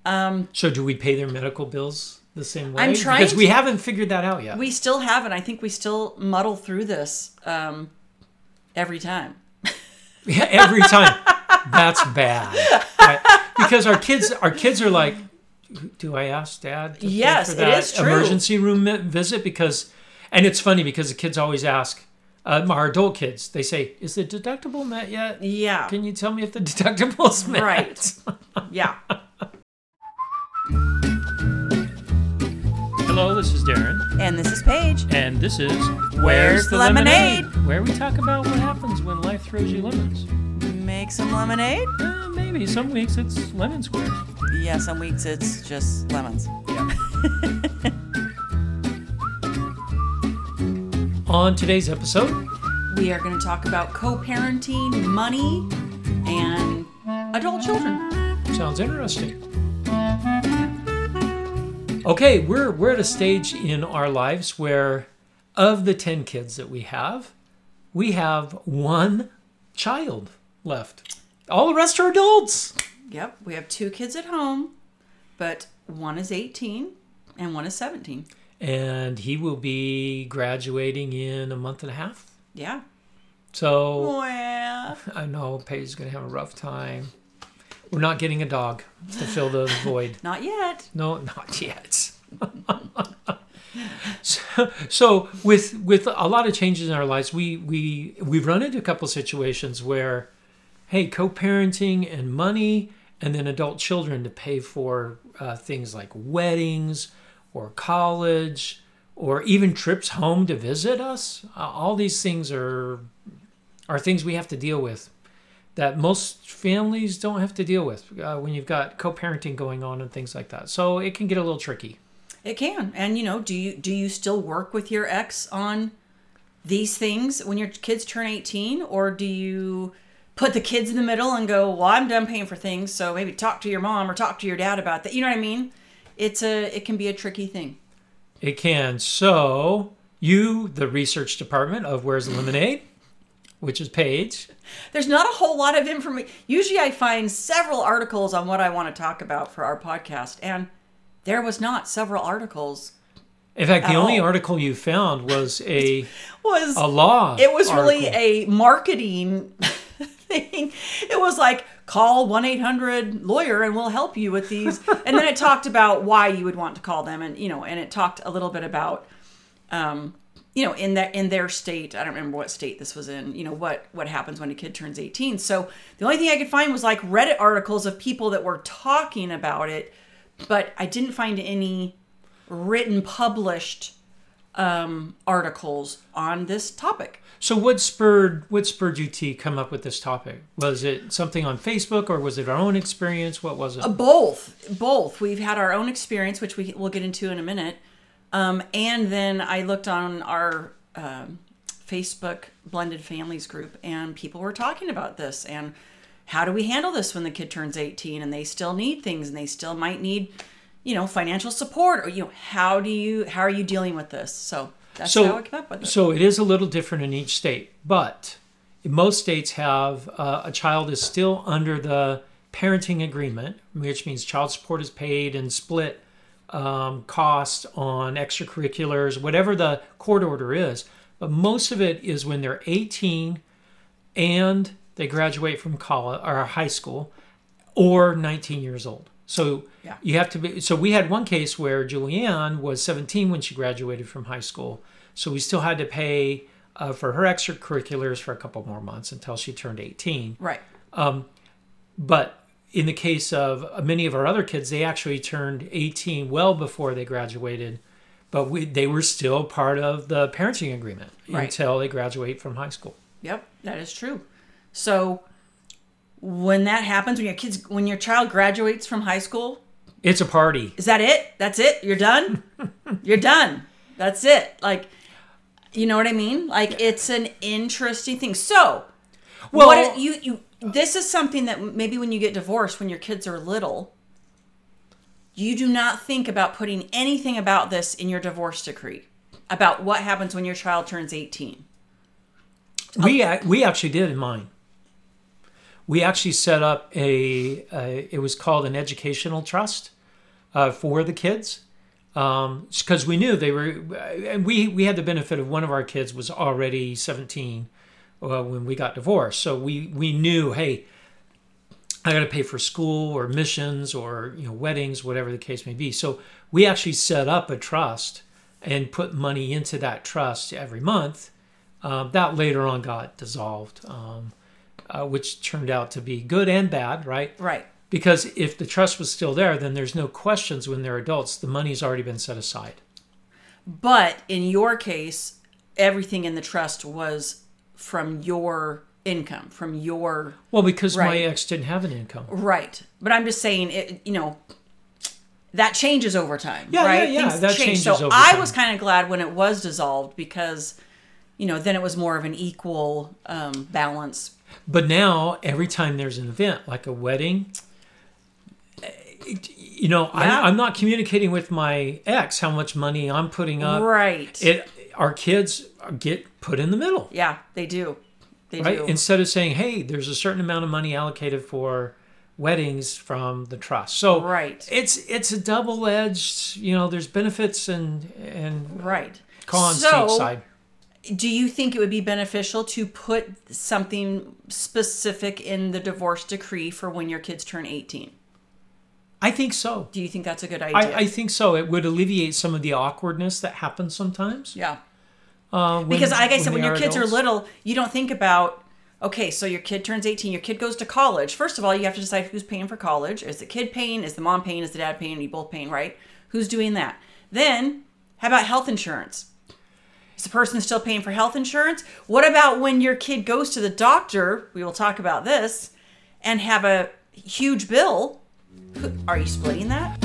So do we pay their medical bills the same way? I'm trying because we haven't figured that out yet. We still haven't. I think we still muddle through this every time. Yeah, every time. That's bad. Right? Because our kids are like, do I ask Dad to pay for that it is true. emergency room visit? And it's funny because the kids always ask, our adult kids, they say, is the deductible met yet? Yeah. Can you tell me if the deductible's met? Right. Yeah. Hello, this is Darren. And this is Paige. And this is Where's the Lemonade? Where we talk about what happens when life throws you lemons. Make some lemonade? Maybe. Some weeks it's lemon squares. Yeah, some weeks it's just lemons. Yeah. On today's episode, we are going to talk about co-parenting, money, and adult children. Sounds interesting. Okay, we're at a stage in our lives where of the 10 kids that we have one child left. All the rest are adults. Yep, we have 2 kids at home, but one is 18 and one is 17. And he will be graduating in a month and a half. Yeah. So, well, I know Paige's going to have a rough time. We're not getting a dog to fill the void. Not yet. No, not yet. So with a lot of changes in our lives, we've run into a couple situations where, hey, co-parenting and money, and then adult children to pay for things like weddings or college or even trips home to visit us. All these things are things we have to deal with that most families don't have to deal with when you've got co-parenting going on and things like that. So it can get a little tricky. It can. And, do you still work with your ex on these things when your kids turn 18? Or do you put the kids in the middle and go, well, I'm done paying for things, so maybe talk to your mom or talk to your dad about that? You know what I mean? It can be a tricky thing. It can. So you, the research department of Where's the Lemonade, which is Paige. There's not a whole lot of information. Usually I find several articles on what I want to talk about for our podcast, and there was not several articles. In fact, the only article you found was a law. It was really article. a marketing thing. It was like, call 1-800-LAWYER and we'll help you with these. And then it talked about why you would want to call them, and and it talked a little bit about in their state. I don't remember what state this was in, what happens when a kid turns 18. So the only thing I could find was like Reddit articles of people that were talking about it, but I didn't find any written, published articles on this topic. So what spurred you to come up with this topic? Was it something on Facebook, or was it our own experience? What was it? Both. We've had our own experience, which we'll get into in a minute. And then I looked on our Facebook Blended Families group, and people were talking about this. And how do we handle this when the kid turns 18 and they still need things, and they still might need, financial support, or, how are you dealing with this? So that's how I came up with it. So it is a little different in each state, but most states have a child is still under the parenting agreement, which means child support is paid and split cost on extracurriculars, whatever the court order is. But most of it is when they're 18 and they graduate from college or high school, or 19 years old. So yeah. You have to be. So we had one case where Julianne was 17 when she graduated from high school. So we still had to pay for her extracurriculars for a couple more months until she turned 18. Right. But in the case of many of our other kids, they actually turned 18 well before they graduated, but they were still part of the parenting agreement until they graduate from high school. Yep, that is true. So when that happens, when your child graduates from high school, it's a party. Is that it? That's it? You're done? You're done. That's it. Like, you know what I mean? Like, it's an interesting thing. So, this is something that maybe when you get divorced, when your kids are little, you do not think about putting anything about this in your divorce decree, about what happens when your child turns 18. We actually did in mine. we actually set up it was called an educational trust for the kids. Because we knew they were, and we had the benefit of one of our kids was already 17 when we got divorced. So we knew, hey, I got to pay for school or missions or weddings, whatever the case may be. So we actually set up a trust and put money into that trust every month. That later on got dissolved, which turned out to be good and bad, right? Right. Because if the trust was still there, then there's no questions when they're adults. The money's already been set aside. But in your case, everything in the trust was from your income, from your... Well, because my ex didn't have an income. Right. But I'm just saying, that changes over time, Yeah, right? yeah, Things that change. changes so over I time. was kind of glad when it was dissolved because, then it was more of an equal balance. But now, every time there's an event, like a wedding... I'm not communicating with my ex how much money I'm putting up. Right. Our kids get put in the middle. Yeah, they do. They Right? do. Instead of saying, hey, there's a certain amount of money allocated for weddings from the trust. So Right. it's a double-edged, there's benefits and Right. cons to each side. Do you think it would be beneficial to put something specific in the divorce decree for when your kids turn 18? I think so. Do you think that's a good idea? I think so. It would alleviate some of the awkwardness that happens sometimes. Yeah. Because like I said, when they your are kids adults. are little, you don't think about, okay, so your kid turns 18, your kid goes to college. First of all, you have to decide who's paying for college. Is the kid paying? Is the mom paying? Is the dad paying? Are you both paying, right? Who's doing that? Then, how about health insurance? Is the person still paying for health insurance? What about when your kid goes to the doctor, we will talk about this, and have a huge bill? Are you splitting that?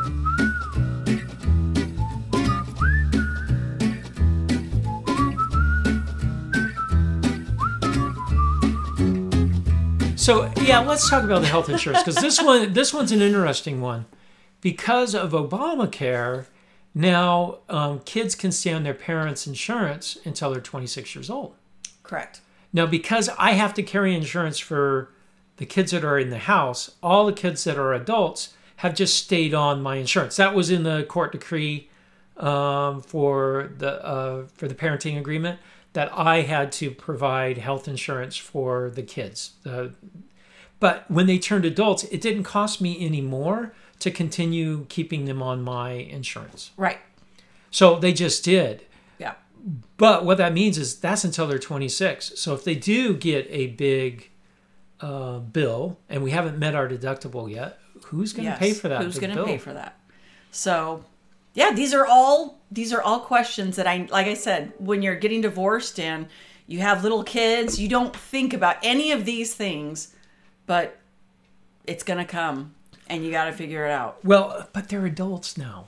So let's talk about the health insurance because this one's an interesting one. Because of Obamacare, now kids can stay on their parents' insurance until they're 26 years old. Correct. Now, because I have to carry insurance for the kids that are in the house, all the kids that are adults have just stayed on my insurance. That was in the court decree for the parenting agreement that I had to provide health insurance for the kids. But when they turned adults, it didn't cost me any more to continue keeping them on my insurance. Right. So they just did. Yeah. But what that means is that's until they're 26. So if they do get a big bill and we haven't met our deductible yet, who's going to pay for that? Who's going to pay for that? So, these are all questions that like I said, when you're getting divorced and you have little kids, you don't think about any of these things, but it's going to come and you got to figure it out. Well, but they're adults now.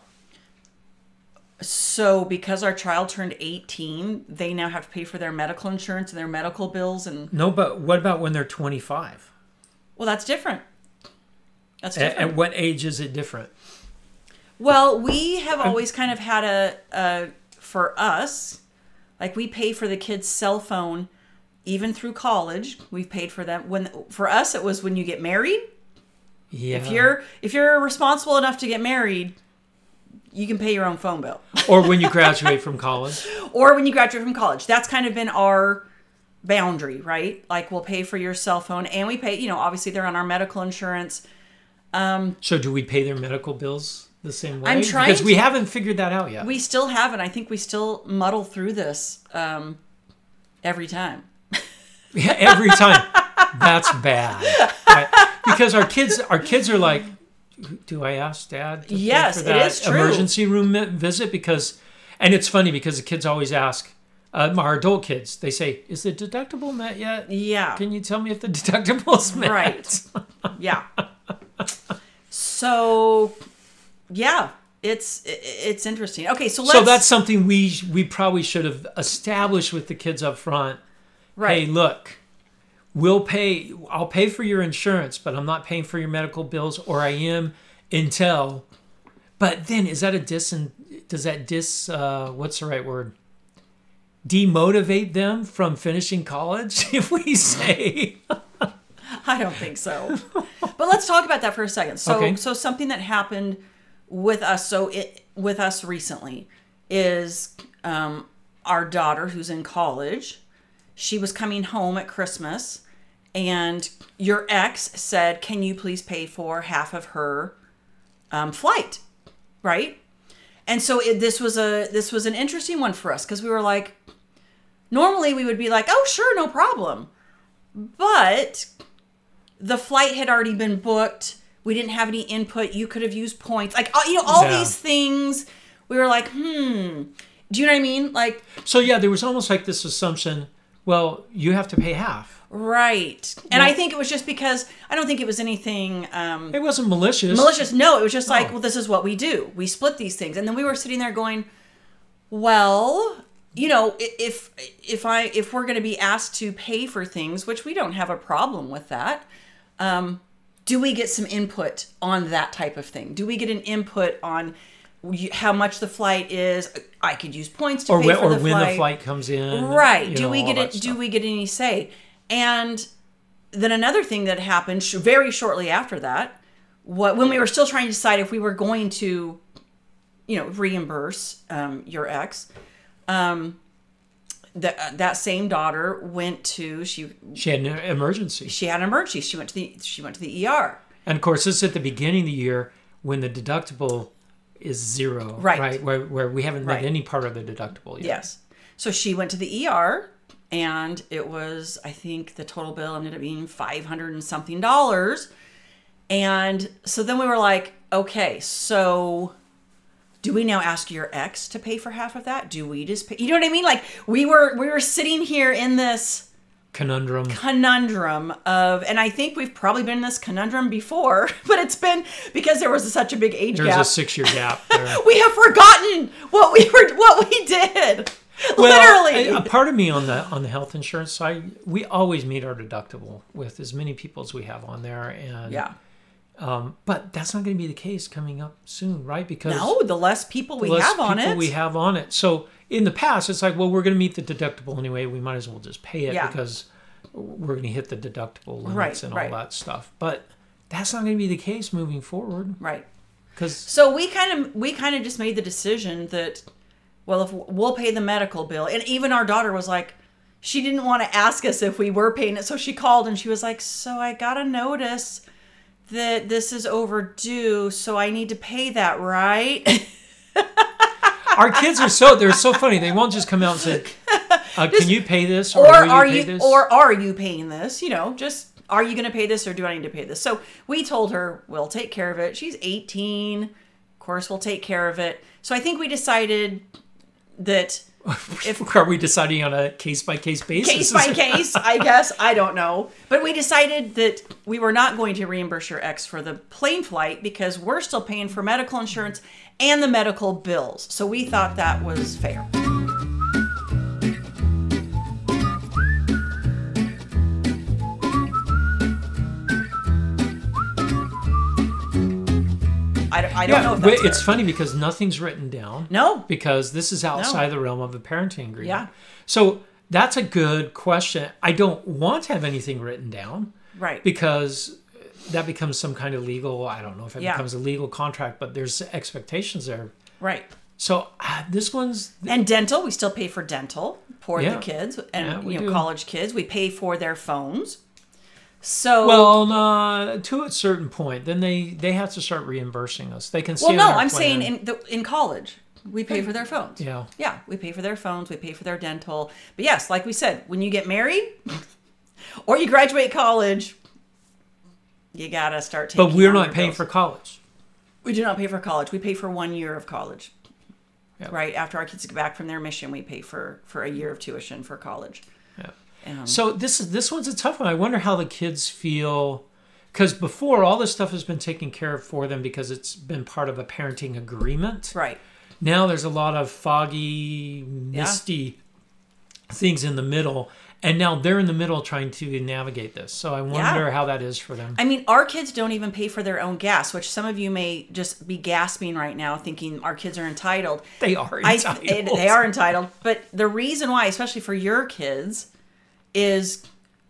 So because our child turned 18, they now have to pay for their medical insurance and their medical bills and... No, but what about when they're 25? Well, that's different. That's different. At what age is it different? Well, we have always kind of had for us, like we pay for the kids' cell phone even through college. We've paid for them. For us, it was when you get married. Yeah. If you're responsible enough to get married, you can pay your own phone bill. Or when you graduate from college. Or when you graduate from college. That's kind of been our boundary, right? Like we'll pay for your cell phone and we pay, obviously they're on our medical insurance. So do we pay their medical bills the same way? I'm trying because we haven't figured that out yet. We still haven't. I think we still muddle through this every time. Yeah, every time. That's bad. Right? Because our kids are like, do I ask Dad to pay Yes, for that it is true. emergency room visit? And it's funny because the kids always ask, our adult kids, they say, is the deductible met yet? Yeah. Can you tell me if the deductible's met? Right. Yeah. So, yeah, it's interesting. Okay, so that's something we probably should have established with the kids up front. Right. Hey, look, I'll pay for your insurance, but I'm not paying for your medical bills, or I am until. But then does that what's the right word? Demotivate them from finishing college if we say I don't think so. But let's talk about that for a second. So, Okay. so something that happened with us, with us recently, is our daughter who's in college. She was coming home at Christmas, and your ex said, "Can you please pay for half of her flight?" Right? And so this was an interesting one for us, because we were like, normally we would be like, "Oh, sure, no problem," but the flight had already been booked. We didn't have any input. You could have used points, like all Yeah. these things. We were like, Do you know what I mean? Like, So yeah, there was almost like this assumption, well, you have to pay half. right. And Well- I think it was just because I don't think it was anything It wasn't malicious. malicious. No, it was just like, No. well, this is what we do. We split these things. And then we were sitting there going, well, if we're going to be asked to pay for things, which we don't have a problem with that, do we get some input on that type of thing? Do we get an input on how much the flight is? I could use points to Or pay when, for the flight. when the flight comes in. Right. Do all we get that it? Do stuff. we get any say? And then another thing that happened very shortly after that, when we were still trying to decide if we were going to, reimburse your ex, that same daughter went to She had an emergency. she had an emergency. She went to the ER. And of course, this is at the beginning of the year when the deductible is zero. Right. Where we haven't met Right. any part of the deductible yet. Yes. So she went to the ER, and it was, I think the total bill ended up being $500 and something. And so then we were like, okay, so do we now ask your ex to pay for half of that? Do we just pay? You know what I mean? Like we were sitting here in this Conundrum. of, and I think we've probably been in this conundrum before, but it's been because there was such a big age There's gap. a 6-year gap there. We have forgotten what we did. Literally. A part of me on the health insurance side, we always meet our deductible with as many people as we have on there, and Yeah. but that's not going to be the case coming up soon, right? Because No, the less people we have on it. we have on it. So in the past, it's like, well, we're going to meet the deductible anyway. We might as well just pay it Yeah. because we're going to hit the deductible limits Right, and right. all that stuff. But that's not going to be the case moving forward, Right. because So we kind of just made the decision that, well, if we'll pay the medical bill, and even our daughter was like, she didn't want to ask us if we were paying it, so she called and she was like, so I got a notice that this is overdue, so I need to pay that, right? our kids they're so funny. They won't just come out and say, "Can you pay this?" Or will are pay you this? are you paying this? Just are you going to pay this, or do I need to pay this? So we told her we'll take care of it. She's 18, of course we'll take care of it. So I think we decided that Are we deciding on a case-by-case basis? case by case, I guess, I don't know, but we decided that we were not going to reimburse your ex for the plane flight because we're still paying for medical insurance and the medical bills. So we thought that was fair. I don't know if that's it's fair. funny because nothing's written down. No. Because this is outside the realm of a parenting agreement. Yeah. So that's a good question. I don't want to have anything written down. Right. Because that becomes some kind of legal, I don't know if it Yeah. becomes a legal contract, but there's expectations there. Right. So this one's, And dental, we still pay for dental for Yeah. the kids, and Yeah, we do. college kids. We pay for their phones. So well, to a certain point, then they have to start reimbursing us. They can see. well, no, on our I'm plan. saying in college we pay for their phones. Yeah. Yeah, we pay for their phones. We pay for their dental. But yes, like we said, when you get married or you graduate college, you gotta start taking. But we're on not your paying bills. for college. We do not pay for college. We pay for 1 year of college. Yeah. Right after our kids get back from their mission, we pay for a year of tuition for college. Yeah. Um, So this one's a tough one. I wonder how the kids feel, because before all this stuff has been taken care of for them because it's been part of a parenting agreement. right. Now there's a lot of foggy, misty things in the middle, and now they're in the middle trying to navigate this. So I wonder how that is for them. I mean, our kids don't even pay for their own gas, which some of you may just be gasping right now thinking our kids are entitled. They are entitled. They are entitled. But the reason why, especially for your kids, is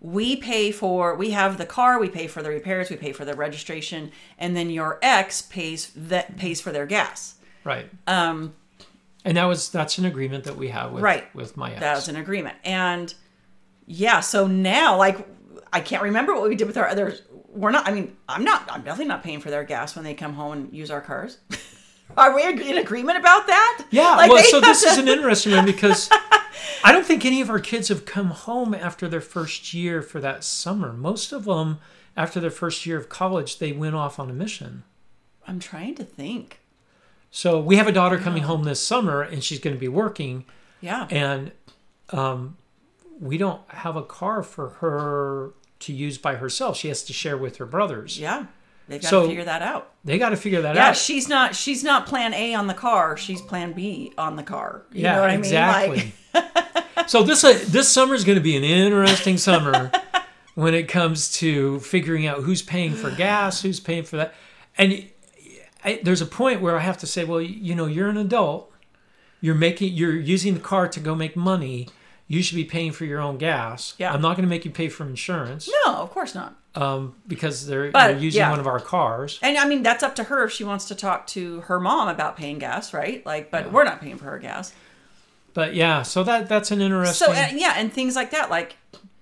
we have the car, we pay for the repairs, we pay for the registration, and then your ex pays for their gas. Right. And that's an agreement that we have with my ex. That was an agreement. And yeah, so now, like, I can't remember what we did with our others. I'm definitely not paying for their gas when they come home and use our cars. Are we in agreement about that? Yeah. Like, well, so this is an interesting one because I don't think any of our kids have come home after their first year for that summer. Most of them, after their first year of college, they went off on a mission. I'm trying to think. So we have a daughter coming home this summer, and she's going to be working. Yeah. And we don't have a car for her to use by herself. She has to share with her brothers. Yeah. They've got to figure that out. They got to figure that out. Yeah, she's not plan A on the car. She's plan B on the car. You know what I mean? Exactly. Like... So this summer is going to be an interesting summer when it comes to figuring out who's paying for gas, who's paying for that. And there's a point where I have to say, well, you're an adult. You're using the car to go make money. You should be paying for your own gas. Yeah. I'm not going to make you pay for insurance. No, of course not. Because they're using one of our cars. And I mean, that's up to her if she wants to talk to her mom about paying gas, right? Like, but we're not paying for her gas. But yeah, so that's an interesting. So and things like that, like,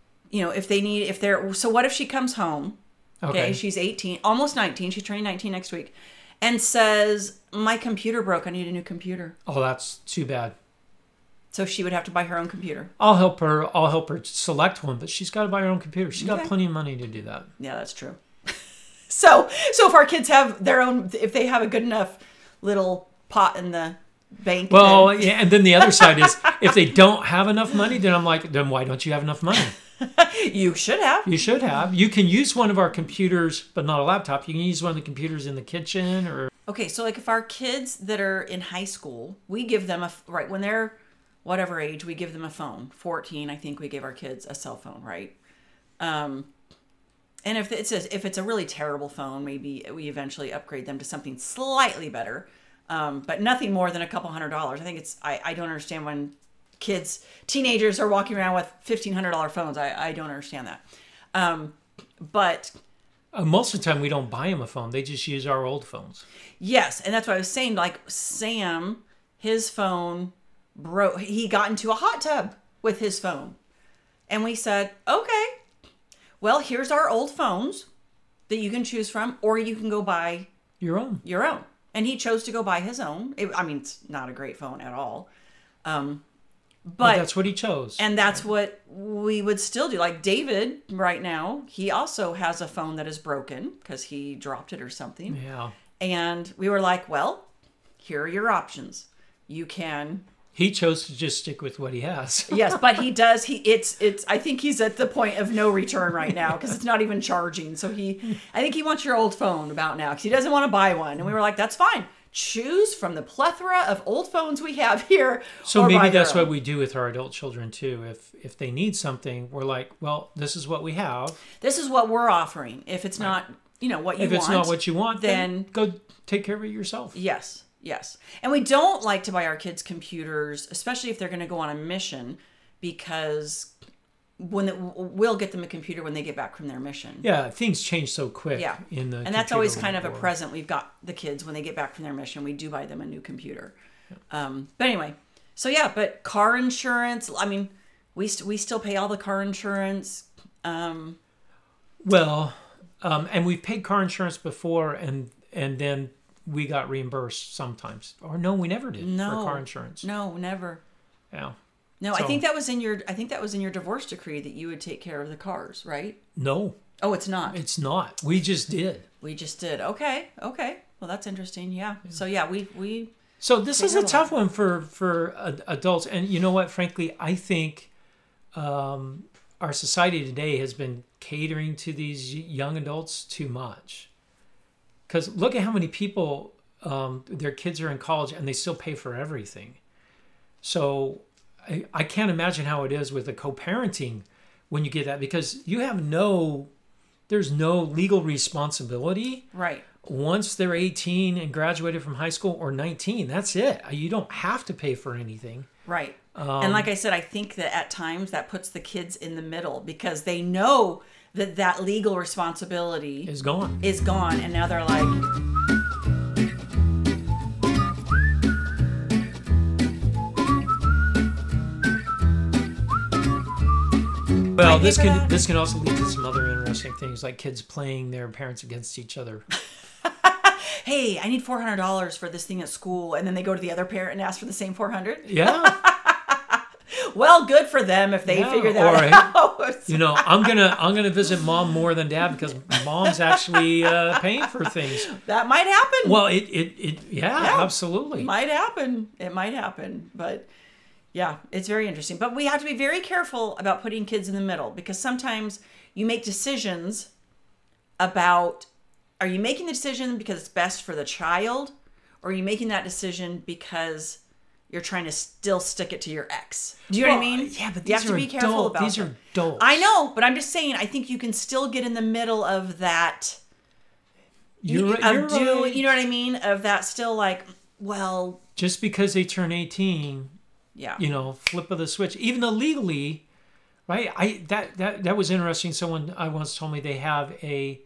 so what if she comes home? Okay, she's 18, almost 19. She's turning 19 next week, and says, "My computer broke. I need a new computer." Oh, that's too bad. So she would have to buy her own computer. I'll help her select one, but she's got to buy her own computer. She's got plenty of money to do that. Yeah, that's true. So if our kids have their own, if they have a good enough little pot in the bank. Well, and then the other side is if they don't have enough money, then I'm like, then why don't you have enough money? You should have. You should have. You can use one of our computers, but not a laptop. You can use one of the computers in the kitchen or. Okay, so like if our kids that are in high school, we give them when they're whatever age, we give them a phone. 14, I think we gave our kids a cell phone, right? And if it's a really terrible phone, maybe we eventually upgrade them to something slightly better, but nothing more than a couple $100. I think I don't understand when teenagers are walking around with $1,500 phones. I don't understand that. But most of the time we don't buy them a phone. They just use our old phones. Yes, and that's what I was saying. Like Sam, his phone broke. He got into a hot tub with his phone, and we said, okay, well, here's our old phones that you can choose from, or you can go buy your own. And he chose to go buy his own. It's not a great phone at all, but that's what he chose, and that's what we would still do. Like David right now, he also has a phone that is broken because he dropped it or something. Yeah, and we were like, well, here are your options. You can. He chose to just stick with what he has. Yes, but he does. I think he's at the point of no return right now because it's not even charging. So I think he wants your old phone about now because he doesn't want to buy one. And we were like, that's fine. Choose from the plethora of old phones we have here. So maybe that's what we do with our adult children too. If they need something, we're like, well, this is what we have. This is what we're offering. If it's not, what you want. If it's not what you want, then go take care of it yourself. Yes. Yes. And we don't like to buy our kids computers, especially if they're going to go on a mission, because we'll get them a computer when they get back from their mission. Yeah, things change so quick. Yeah. And that's always kind of a present we've got the kids when they get back from their mission. We do buy them a new computer. Yeah. But anyway, but car insurance, we still pay all the car insurance. And we've paid car insurance before and then we got reimbursed sometimes. Or no, we never did for car insurance. No, never. Yeah. No, so, I think that was in your divorce decree that you would take care of the cars, right? No. Oh, it's not. It's not. We just did. Okay. Well, that's interesting. Yeah. So yeah, we So this is a tough one for adults, and you know what? Frankly, I think our society today has been catering to these young adults too much. Because look at how many people, their kids are in college and they still pay for everything. So I can't imagine how it is with the co-parenting when you get that, because you have there's no legal responsibility. Right. Once they're 18 and graduated from high school or 19, that's it. You don't have to pay for anything. Right. And like I said, I think that at times that puts the kids in the middle because they know that legal responsibility Is gone. And now they're like, well, this can also lead to some other interesting things, like kids playing their parents against each other. hey, I need $400 for this thing at school, and then they go to the other parent and ask for the same $400. Yeah. Well, good for them if they figure that out. You know, I'm gonna visit mom more than dad because mom's actually paying for things. That might happen. Well, yeah, absolutely. It might happen, but yeah, it's very interesting. But we have to be very careful about putting kids in the middle because sometimes you make decisions about, are you making the decision because it's best for the child, or are you making that decision because you're trying to still stick it to your ex? Do you know what I mean? Yeah, but you have to be careful about these are adults. I know, but I'm just saying, I think you can still get in the middle of that. You're right. You know what I mean? Of that still like, well. Just because they turn 18, yeah, you know, flip of the switch. Even though legally, right? That was interesting. Someone I once told me they have a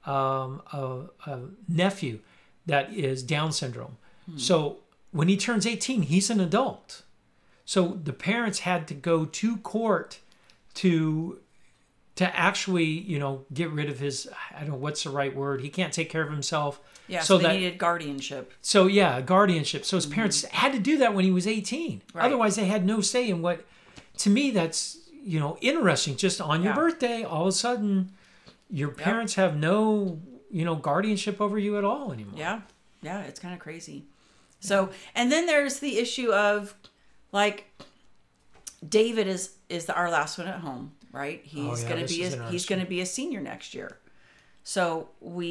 nephew that is Down syndrome. So when he turns 18, he's an adult. So the parents had to go to court to actually, you know, get rid of his, I don't know what's the right word. He can't take care of himself. Yeah, so they needed guardianship. So yeah, guardianship. So his parents had to do that when he was 18. Right. Otherwise they had no say in what, to me, that's, you know, interesting. Just on your birthday, all of a sudden, your parents have no, you know, guardianship over you at all anymore. Yeah. Yeah, it's kind of crazy. So, and then there's the issue of, like, David is our last one at home, right? He's going to be a senior next year. So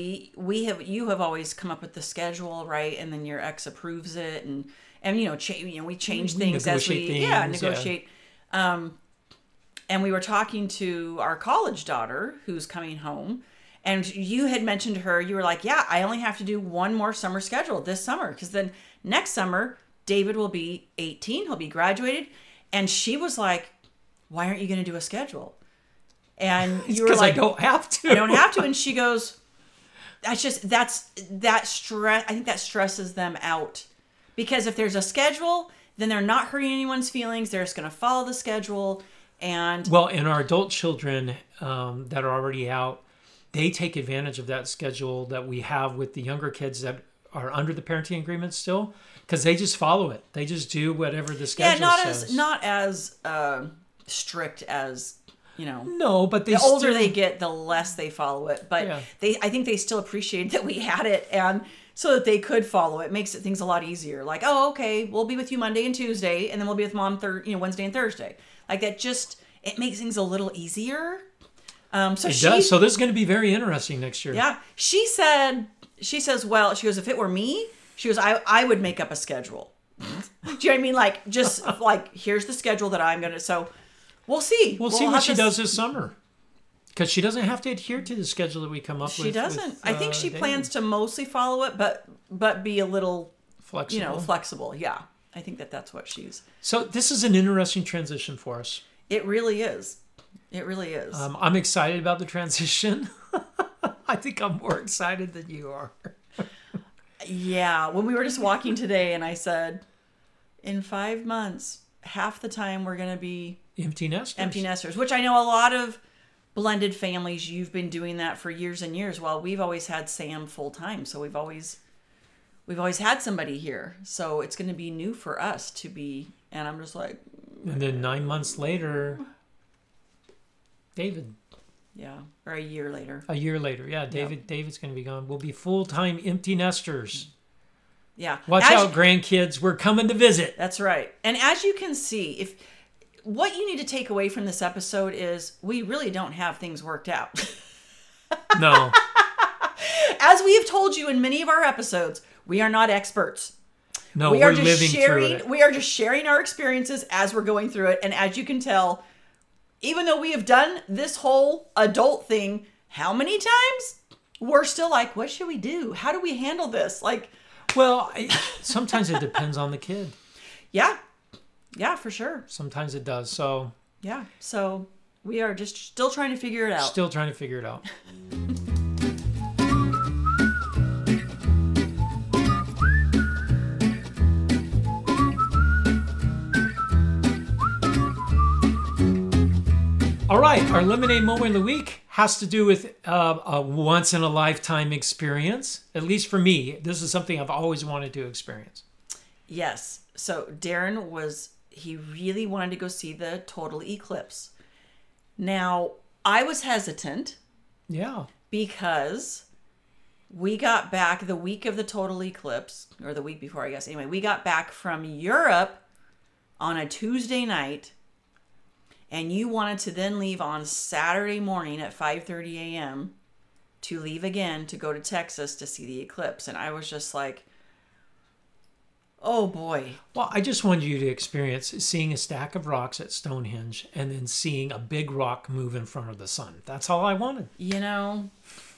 you have always come up with the schedule, right? And then your ex approves it, and we change things as we negotiate. And we were talking to our college daughter who's coming home. And you had mentioned to her, you were like, yeah, I only have to do one more summer schedule this summer. Because then next summer, David will be 18. He'll be graduated. And she was like, why aren't you going to do a schedule? And you were like, I don't have to. I don't have to. And she goes, that stress. I think that stresses them out. Because if there's a schedule, then they're not hurting anyone's feelings. They're just going to follow the schedule. And our adult children that are already out, they take advantage of that schedule that we have with the younger kids that are under the parenting agreement still, because they just follow it. They just do whatever the schedule says. Not as strict as, you know. No, but the older they get, the less they follow it. But I think they still appreciate that we had it, and so that they could follow it makes things a lot easier. Like, oh, okay, we'll be with you Monday and Tuesday, and then we'll be with mom Wednesday and Thursday. Like that, it makes things a little easier. It does. So this is going to be very interesting next year. Yeah. She says, if it were me, she goes, I would make up a schedule. Do you know what I mean? Like, just like, here's the schedule that I'm going to, so we'll see. We'll see what she does this summer. Because she doesn't have to adhere to the schedule that we come up with. She doesn't. I think she plans to mostly follow it, but be a little flexible. Flexible. Yeah. I think that's what she's. So this is an interesting transition for us. It really is. It really is. I'm excited about the transition. I think I'm more excited than you are. Yeah. When we were just walking today and I said, in 5 months, half the time we're going to be empty nesters, which I know a lot of blended families, you've been doing that for years and years. Well, we've always had Sam full time. So we've always had somebody here. So it's going to be new for us to be, and I'm just like. And then 9 months later, David. Yeah, or a year later. Yeah. David's going to be gone. We'll be full-time empty nesters. Yeah. Watch out, grandkids. We're coming to visit. That's right. And as you can see, what you need to take away from this episode is we really don't have things worked out. No. As we have told you in many of our episodes, we are not experts. No, we're living through it. We are just sharing our experiences as we're going through it. And as you can tell, even though we have done this whole adult thing how many times, we're still like, what should we do? How do we handle this? Like, well, sometimes it depends on the kid. Yeah. Yeah, for sure. Sometimes it does. So Yeah. So we are just still trying to figure it out. still trying to figure it out. All right, our lemonade moment of the week has to do with a once-in-a-lifetime experience. At least for me, this is something I've always wanted to experience. Yes. So Darren he really wanted to go see the total eclipse. Now, I was hesitant Yeah. because we got back the week of the total eclipse, or the week before, I guess. Anyway, we got back from Europe on a Tuesday night, and you wanted to then leave on Saturday morning at 5:30 a.m. to leave again to go to Texas to see the eclipse. And I was just like, oh boy. Well, I just wanted you to experience seeing a stack of rocks at Stonehenge and then seeing a big rock move in front of the sun. That's all I wanted. You know,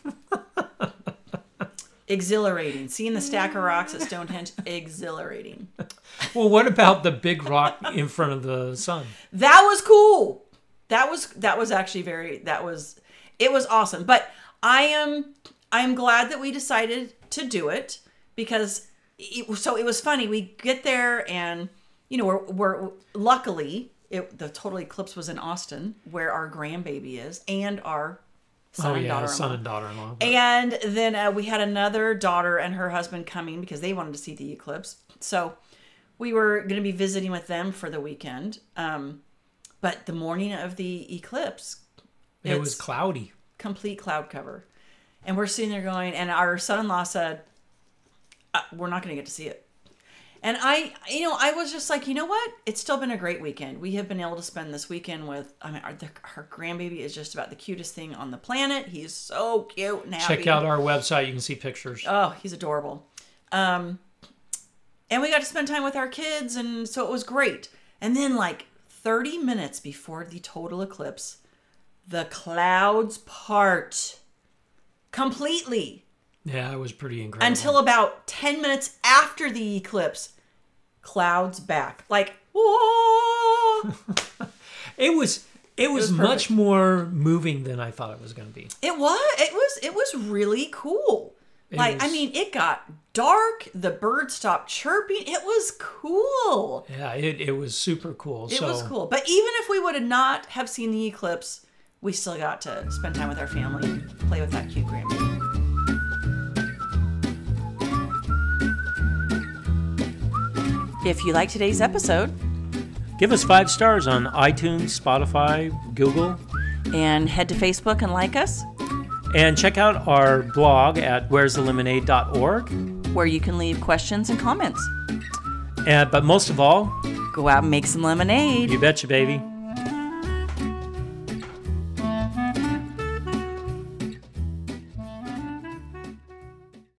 exhilarating. Seeing the stack of rocks at Stonehenge, exhilarating. Well, what about the big rock in front of the sun? That was cool. That was actually it was awesome. But I am glad that we decided to do it because it was funny. We get there and we're luckily the total eclipse was in Austin where our grandbaby is and our son and daughter-in-law. And then we had another daughter and her husband coming because they wanted to see the eclipse. So we were going to be visiting with them for the weekend. But the morning of the eclipse, it was cloudy. Complete cloud cover. And we're sitting there going, and our son-in-law said, we're not going to get to see it. And I was just like, you know what? It's still been a great weekend. We have been able to spend this weekend with, our grandbaby is just about the cutest thing on the planet. He's so cute and happy. Check out our website. You can see pictures. Oh, he's adorable. And we got to spend time with our kids. And so it was great. And then 30 minutes before the total eclipse, the clouds part completely. Yeah, it was pretty incredible. Until about 10 minutes after the eclipse, clouds back. Whoa! It was much more moving than I thought it was going to be. It was really cool. It got dark. The birds stopped chirping. It was cool. Yeah, it was super cool. It was cool. But even if we would not have seen the eclipse, we still got to spend time with our family and play with that cute grandbaby. If you like today's episode, give us 5 stars on iTunes, Spotify, Google. And head to Facebook and like us. And check out our blog at where'sthelemonade.org, where you can leave questions and comments. But most of all, go out and make some lemonade. You betcha, baby.